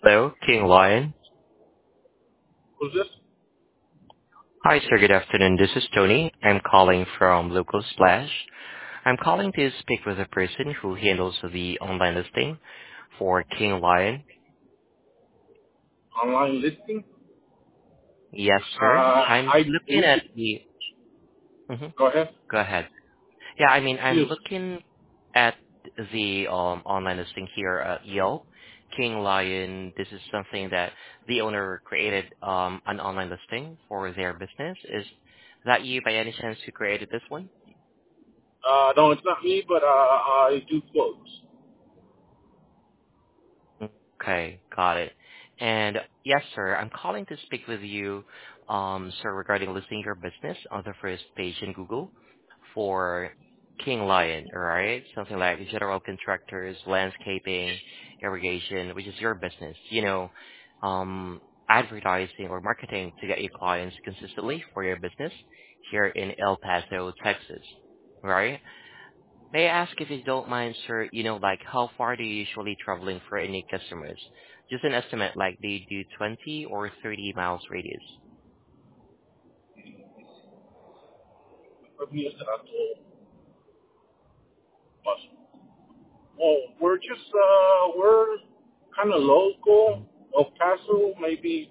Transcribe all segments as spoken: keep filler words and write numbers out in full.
Hello, King Lion. Who's this? Hi, sir. Good afternoon. This is Tony. I'm calling from Local Splash. I'm calling to speak with a person who handles the online listing for King Lion. Online listing? Yes, sir. Uh, I'm I looking do. at the. Mhm. Go ahead. Go ahead. Yeah, I mean, I'm Yes. looking at the um, online listing here at Yelp. King Lion. This is something that the owner created um, an online listing for their business. Is that you, by any chance, who created this one? Uh, no, it's not me, but uh, I do quotes. Okay, got it. And yes, sir, I'm calling to speak with you, um, sir, regarding listing your business on the first page in Google for King Lion, all right? Something like general contractors, landscaping, irrigation, which is your business. You know, um, advertising or marketing to get you clients consistently for your business here in El Paso, Texas, right? May I ask if you don't mind, sir, you know, like how far do you usually traveling for any customers? Just an estimate, like do you do twenty or thirty miles radius? Let me ask that. Well, we're just uh, we're kind of local. Mhm. El Paso, maybe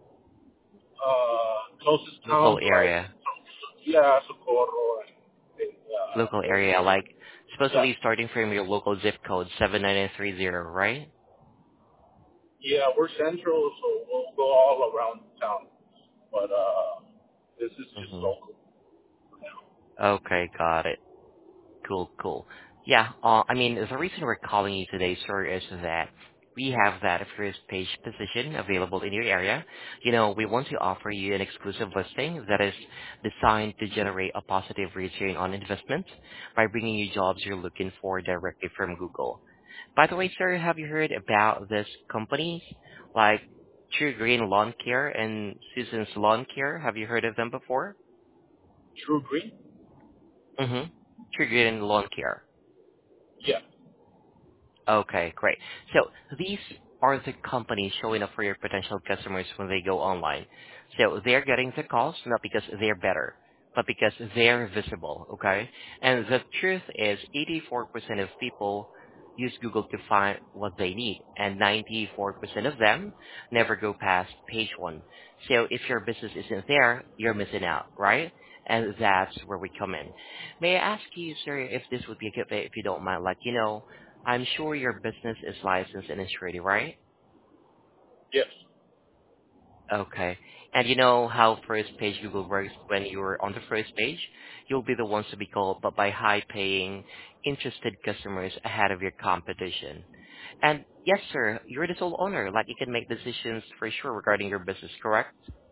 uh, closest Local towns like area. yeah, Socorro and, and uh, Local those. area, like Yeah, supposedly starting from your local zip code, seven nine nine three zero, right? yeah, we're central, so we'll go all around town. But uh, this is just Mm-hmm. local for now. Okay, got it. Cool, cool. Yeah, uh, I mean, the reason we're calling you today, sir, is that we have that first page position available in your area. You know, we want to offer you an exclusive listing that is designed to generate a positive return on investment by bringing you jobs you're looking for directly from Google. By the way, sir, have you heard about this company like True Green Lawn Care and Susan's Lawn Care? Have you heard of them before? True Green? Mm-hmm. True Green Lawn Care. Yeah. Okay, great. So these are the companies showing up for your potential customers when they go online. So they're getting the calls not because they're better, but because they're visible, okay? And the truth is eighty-four percent of people use Google to find what they need, and ninety-four percent of them never go past page one. So if your business isn't there, you're missing out, right? And that's where we come in. May I ask you, sir, if this would be a good fit, if you don't mind, like, you know, I'm sure your business is licensed and insured, right? Yes. Okay. And you know how first page Google works when you're on the first page? You'll be the ones to be called but by high paying, interested customers ahead of your competition. And yes, sir, you're the sole owner. Like you can make decisions for sure regarding your business, correct?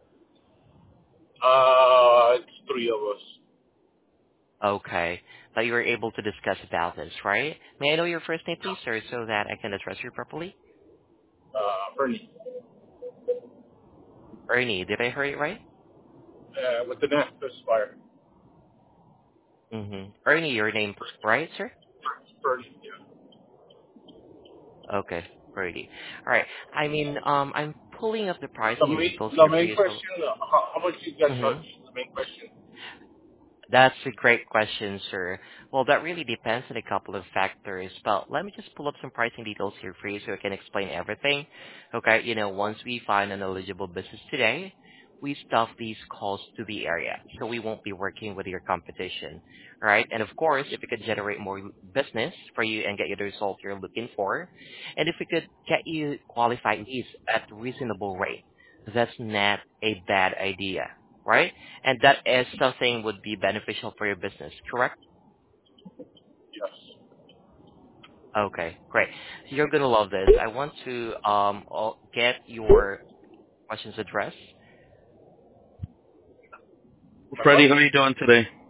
Uh, it's three of us. Okay. But you were able to discuss about this, right? May I know your first name, please, sir, so that I can address you properly? Uh, Bernie. Ernie, did I hear it right? Uh, with the N F Aspire. Mm-hmm. Ernie, your name, right, sir? Bernie, yeah. Okay, Brady. All right. I mean, um, I'm pulling up the The pricing main, details the here for main you. So, question, uh, how, how much you guys charge? mm-hmm. The main question. That's a great question, sir. Well, that really depends on a couple of factors, but let me just pull up some pricing details here for you so I can explain everything. Okay, you know, once we find an eligible business today, we stuff these calls to the area, so we won't be working with your competition, right? And of course, if we could generate more business for you and get you the result you're looking for, and if we could get you qualified leads at reasonable rate, that's not a bad idea, right? And that is something would be beneficial for your business, correct? Yes. Okay, great. You're gonna love this. I want to um all- get your questions addressed. My Freddie, what? how are you doing today?